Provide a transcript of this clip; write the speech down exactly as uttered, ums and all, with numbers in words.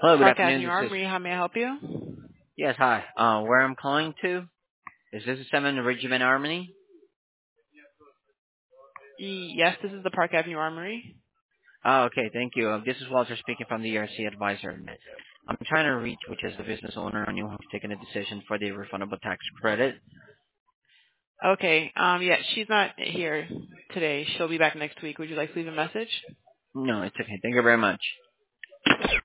Hello, good Park afternoon. Avenue This is Armory, how may I help you? yes, hi. Uh, where I'm calling to? Is this a Seven Regiment Army? Yes, this is the Park Avenue Armory. Oh, okay, thank you. Uh, this is Walter speaking from the E R C Advisor. I'm trying to reach, which is the business owner, and you have taken a decision for the refundable tax credit. Okay, um, yeah, she's not here today. She'll be back next week. Would you like to leave a message? No, it's okay. Thank you very much.